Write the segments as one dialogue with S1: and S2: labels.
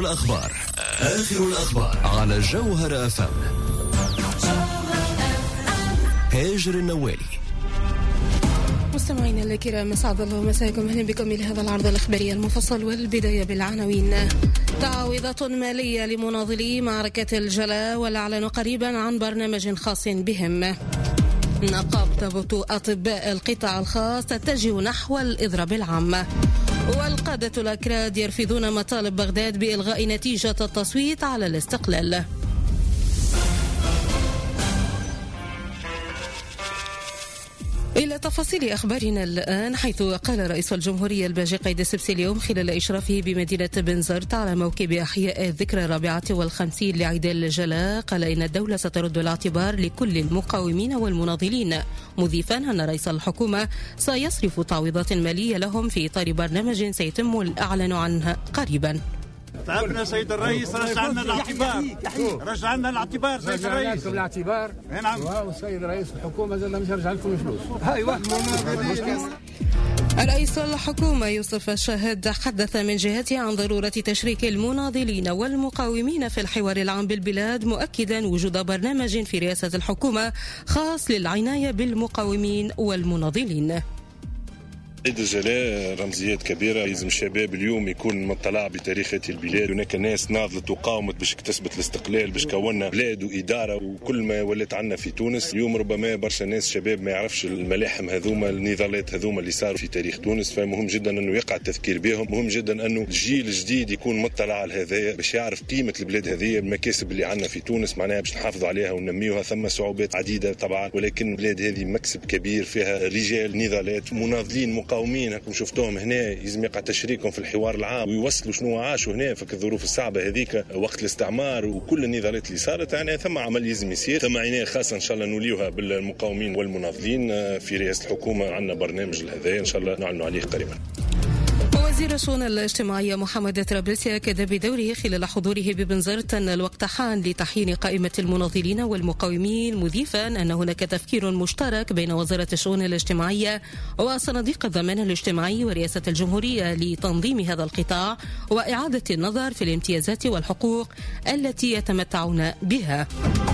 S1: آخر الأخبار على جوهر FM. هاجر النوالي.
S2: مستمعينا الكرام، اسعد الله مساكم، اهلا بكم الى هذا العرض الاخباري المفصل، والبدايه بالعناوين. تعويضات ماليه لمناضلي معركه الجلاء، والاعلن قريبا عن برنامج خاص بهم. نقابه اطباء القطاع الخاص تتجه نحو الاضراب العام. والقاده الاكراد يرفضون مطالب بغداد بالغاء نتيجه التصويت على الاستقلال. إلى تفاصيل أخبارنا الآن، حيث قال رئيس الجمهورية الباجي قايد السبسي اليوم خلال إشرافه بمدينة بنزرت على موكب إحياء الذكرى 54 لعيد الجلاء، قال إن الدولة سترد الاعتبار لكل المقاومين والمناضلين، مضيفا أن رئيس الحكومة سيصرف تعويضات مالية لهم في إطار برنامج سيتم الإعلان عنه قريبا.
S3: تعبنا سيد الرئيس، رجعنا الاعتبار سيد الرئيس.
S4: الاعتبار
S3: نعم.
S4: والسيد رئيس الحكومة زال مش رجع لكم الفلوس.
S3: ايوه.
S2: رئيس الحكومة يوسف الشاهد حدث من جهته عن ضرورة تشريك المناضلين والمقاومين في الحوار العام بالبلاد، مؤكدا وجود برنامج في رئاسة الحكومة خاص للعناية بالمقاومين والمناضلين.
S5: عيد الجلاء رمزيات كبيرة، لازم الشباب اليوم يكون مطلع بتاريخ البلاد. هناك ناس ناضلت وقاومت باش اكتسبت الاستقلال، باش كونا بلاد وإدارة، وكل ما ولات عنا في تونس. اليوم ربما برشا ناس شباب ما يعرفش الملاحم هذوما، النضالات هذوما اللي صاروا في تاريخ تونس، فمهم جدا انه يقع التذكير بهم. مهم جدا انه الجيل الجديد يكون مطلع على هذايا باش يعرف قيمة البلاد هذه، المكاسب اللي عنا في تونس معناها باش نحافظوا عليها وننميوها. ثم صعوبات عديدة طبعا، ولكن البلاد هذه مكسب كبير، فيها رجال نضالات مناضلين مقاومين هكم شفتوهم هنا. يلزم يقع تشريكهم في الحوار العام ويوصلوا شنو عاشوا هنا في الظروف الصعبه هذيك وقت الاستعمار وكل النضالات اللي صارت. يعني ثم عمل يلزم يصير، ثم عنايه خاصه ان شاء الله نوليوها بالمقاومين والمناضلين. في رئاسه الحكومه عندنا برنامج هذا ان شاء الله نعلنوا عليه قريبا.
S2: وزير الشؤون الاجتماعية محمد طرابلسي أكد بدوره خلال حضوره ببنزرت أن الوقت حان لتحيين قائمة المناضلين والمقاومين، مضيفا أن هناك تفكير مشترك بين وزارة الشؤون الاجتماعية وصناديق الضمان الاجتماعي ورئاسة الجمهورية لتنظيم هذا القطاع وإعادة النظر في الامتيازات والحقوق التي يتمتعون بها.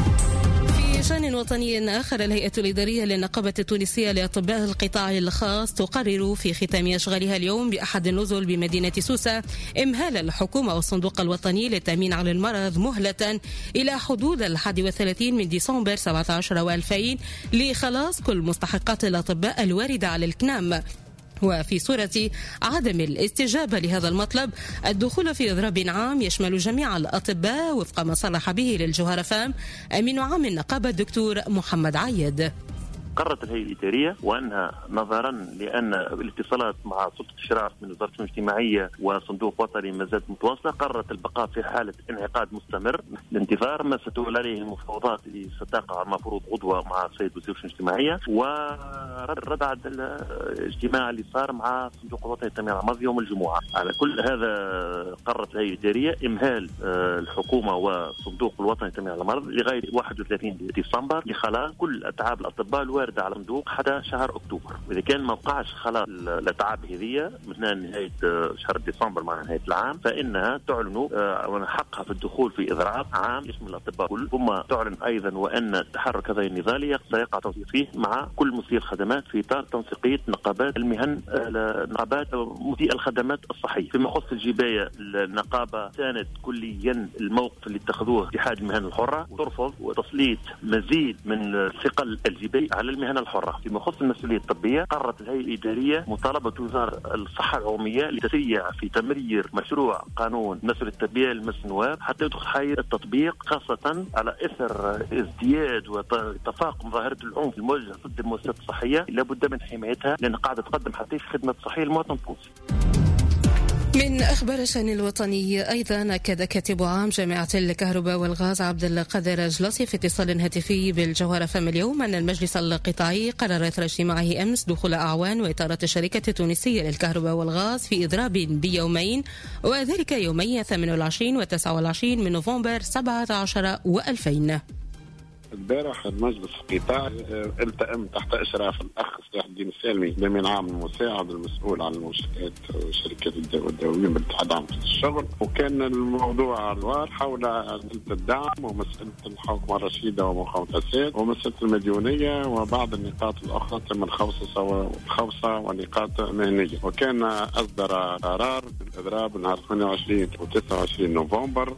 S2: في شأن وطني آخر، الهيئة الإدارية للنقابة التونسية لأطباء القطاع الخاص تقرر في ختام أشغالها اليوم بأحد النزل بمدينة سوسة إمهال الحكومة والصندوق الوطني للتأمين على المرض مهلة إلى حدود 31 من ديسمبر 17 و2000 لخلاص كل مستحقات الأطباء الواردة على الكنام، وفي صورة عدم الاستجابة لهذا المطلب الدخول في إضراب عام يشمل جميع الأطباء وفق ما صرح به للجوهر FM أمين عام النقابة الدكتور محمد عايد.
S6: قررت الهيئة الإدارية وأنها نظرا لأن الاتصالات مع سلطة الإشراف من وزارة الشؤون الاجتماعية وصندوق وطني ما زالت متواصلة، قررت البقاء في حالة انعقاد مستمر لانتظار ما ستولى عليه المفاوضات اللي ستقع المفروض غدوة مع السيد وزير الشؤون الاجتماعية، ورد على الاجتماع اللي صار مع الصندوق الوطني للتأمين على المرض يوم الجمعة. على كل هذا قررت الهيئة الإدارية إمهال الحكومة وصندوق الوطني للتأمين على المرض لغاية 31 ديسمبر لخلاص كل أتعاب الأطباء الواردة على صندوق حتى شهر أكتوبر. وإذا كان ما وقعش خلاص الأتعاب هذه من نهاية شهر ديسمبر مع نهاية العام، فإنها تعلن حقها في الدخول في إضراب عام يشمل الأطباء كل. ثم تعلن أيضا وأن التحرك هذا النضالي سيقع تنسيق فيه مع كل مسير الخدمات في إطار تنسيقية نقابات المهن، نقابات مسيء الخدمات الصحية. فيما يخص الجباية، النقابة ساند كليا الموقف اللي اتخذوه اتحاد المهن الحرة وترفض وتسليط مزيد من ثقل الجباية على المهنة الحرة. فيما يخص المسؤولية الطبية، قررت الهيئة الإدارية مطالبة وزارة الصحة العمومية لتسريع في تمرير مشروع قانون المسؤولية الطبية لمجلس النواب حتى يدخل حيز التطبيق، خاصة على إثر ازدياد وتفاقم ظاهرة العنف الموجه ضد المؤسسات الصحية. لابد من حمايتها لأن قاعدة تقدم حتى في خدمة صحية للمواطن التونسي.
S2: من أخبار الشأن الوطني أيضا، أكد كاتب عام جامعة الكهرباء والغاز عبد القادر جلاسي في اتصال هاتفي بالجوهر FM اليوم أن المجلس القطاعي قرر إثر اجتماعه أمس دخول أعوان وإطارات الشركة التونسية للكهرباء والغاز في إضراب بيومين، وذلك يومي 28 و 29 من نوفمبر 17 و2000.
S7: البارح المجلس القطاعي التأم تحت إشراف الأخ صلاح الدين السالمي الأمين العام المساعد المسؤول عن المنشآت وشركات الدوليين بالاتحاد العام في الشغل، وكان الموضوع حول الدعم ومسألة الحوكمة الرشيدة ومقاومة الفساد ومسألة المديونية وبعض النقاط الأخرى تم الخوصة ونقاط مهنية. وكان أصدر قرار بالإضراب نهار 28 و 29 نوفمبر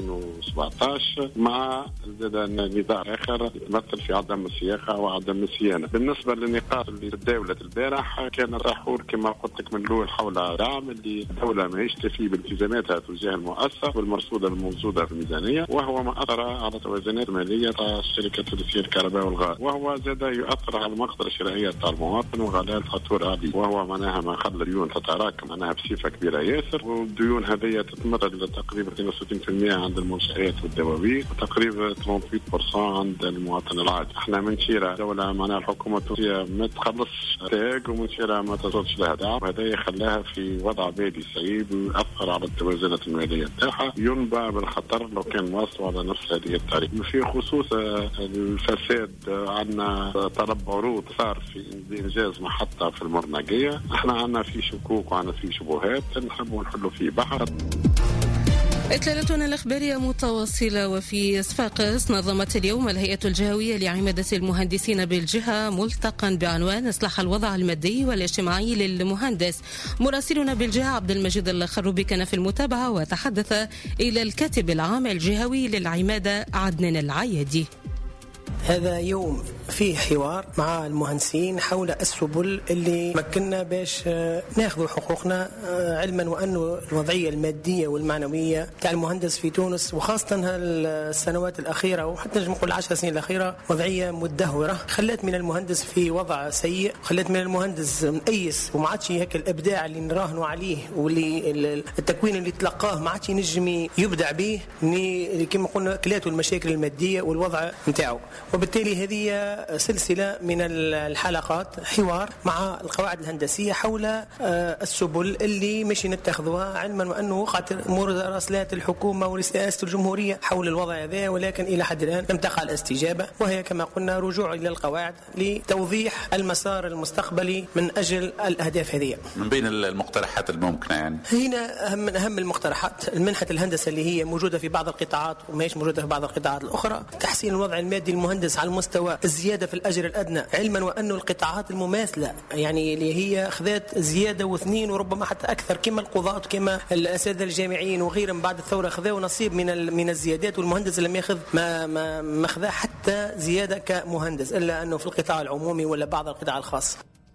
S7: 2017 مع نداء آخر يتمثل في عدم السياقة وعدم الصيانة. بالنسبة للنقاط اللي تداولت البارح كان الرحول كما قلت لك من الأول حول دعم اللي الدولة ما يشتفي بالتزاماتها تجاه المؤسسة والمرصودة الموجودة في الميزانية، وهو ما أثر على توازنات مالية الشركة الثلاثية الكهرباء والغاز، وهو زاد يؤثر على المقدرة الشرائية تاع المواطن وغلاء الفاتورة هذه، وهو معناها ما خلى الديون تتراكم معناها بصفة كبيرة ياسر، والديون هذه تتمثل تقريبا 62% عند المنشآت والدواوين وتقريبا 38% عند المواطن العادي. احنا منشيرة دولة معناها الحكومة التونسية ما تخلصش تاج ومنشيرة ما تصلش لها دعم، وهذا خلاها في وضع مالي صعيب ويؤثر على التوازنات المالية تاعها، ينبع بالخطر لو كان واصل على نفس هذه الطريقة. في خصوص الفساد عندنا طلب عروض صار في إنجاز محطة في المرناقية، احنا عندنا في شكوك وعندنا في شبهات نحبوا نحلوا في بحر.
S2: إطلالتنا الإخبارية متواصلة. وفي صفاقس نظمت اليوم الهيئة الجهوية لعمادة المهندسين بالجهة ملتقى بعنوان إصلاح الوضع المادي والاجتماعي للمهندس. مراسلنا بالجهة عبد المجيد الخروبي كان في المتابعة وتحدث إلى الكاتب العام الجهوي للعمادة عدنان العيادي.
S8: هذا يوم فيه حوار مع المهندسين حول السبل اللي مكننا باش ناخذ حقوقنا، علما وأنه الوضعية المادية والمعنوية تاع المهندس في تونس وخاصة السنوات الأخيرة وحتى نقول 10 سنين الأخيرة وضعية مدهورة، خلت من المهندس في وضع سيء، خلت من المهندس مقيس وما عادش هيك الإبداع اللي نراهنوا عليه واللي التكوين اللي تلقاه ما عادش ينجم يبدع به كما قلنا كلاته المشاكل المادية والوضع نتاعو. وبالتالي هذه سلسلة من الحلقات حوار مع القواعد الهندسية حول السبل اللي مشي نتخذوها، علما وأنه وقعت مراسلات الحكومة ورئاسة الجمهورية حول الوضع هذا، ولكن إلى حد الآن لم تقع الاستجابة، وهي كما قلنا رجوع إلى القواعد لتوضيح المسار المستقبلي من أجل الأهداف هذه. من بين المقترحات الممكنة يعني هنا من أهم المقترحات المنحة الهندسة اللي هي موجودة في بعض القطاعات وما هيش موجودة في بعض القطاعات الأخرى، تحسين الوضع المادي المهندس على المستوى الزيادة في الأجر الأدنى، علما وأنه القطاعات المماثلة يعني اللي هي أخذت زيادة واثنين وربما حتى أكثر كما القضاة كما الأساتذة الجامعيين وغيرهم بعد الثورة أخذوا نصيب من الزيادات، والمهندس لم يأخذ ما أخذ حتى زيادة كمهندس إلا أنه في القطاع العمومي ولا بعض القطاع الخاص.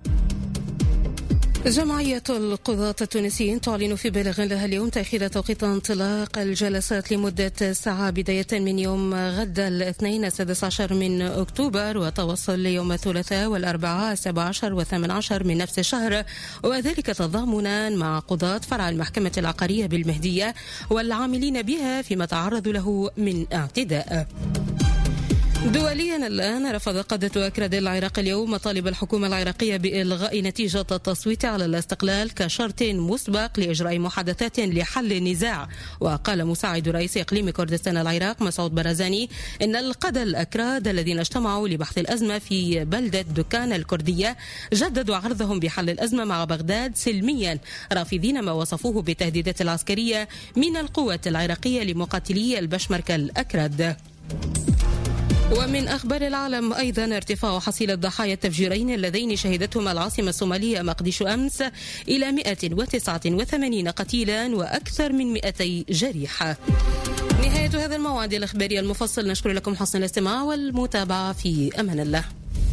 S2: جمعية القضاة التونسيين تعلن في بالغ لها اليوم تأخير توقيت انطلاق الجلسات لمدة ساعة بداية من يوم غدا الاثنين 16 من أكتوبر وتوصل ليوم الثلاثاء والأربعاء 17 و18 من نفس الشهر، وذلك تضامنا مع قضاة فرع المحكمة العقارية بالمهدية والعاملين بها فيما تعرضوا له من اعتداء. دوليا الآن رفض قادة أكراد العراق اليوم مطالب الحكومة العراقية بإلغاء نتيجة التصويت على الاستقلال كشرط مسبق لإجراء محادثات لحل النزاع. وقال مساعد رئيس إقليم كردستان العراق مسعود برزاني إن القادة الأكراد الذين اجتمعوا لبحث الأزمة في بلدة دكان الكردية جددوا عرضهم بحل الأزمة مع بغداد سلميا، رافضين ما وصفوه بالتهديدات العسكرية من القوات العراقية لمقاتلي البشمركة الأكراد. ومن أخبار العالم أيضا ارتفاع حصيلة ضحايا التفجيرين اللذين شهدتهما العاصمة الصومالية مقديشو أمس إلى 189 قتيلا وأكثر من 200 جريحة. نهاية هذا الموعد الإخباري المفصل، نشكر لكم حسن الاستماع والمتابعة، في أمان الله.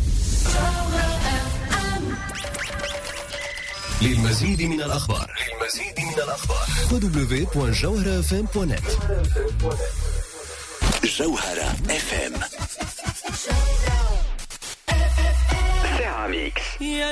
S1: للمزيد من الأخبار www.jawharafm.net. جوهرة FM ساعة ميكس.